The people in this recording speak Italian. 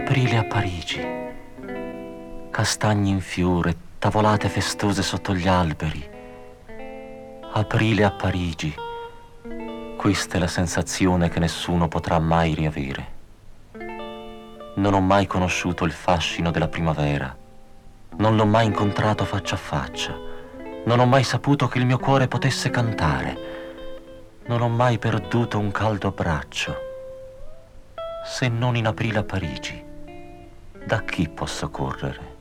Aprile a Parigi, castagni in fiore, tavolate festose sotto gli alberi. Aprile a Parigi, questa è la sensazione che nessuno potrà mai riavere. Non ho mai conosciuto il fascino della primavera, non l'ho mai incontrato faccia a faccia, non ho mai saputo che il mio cuore potesse cantare, non ho mai perduto un caldo abbraccio. Se non in aprile a Parigi, da chi posso correre?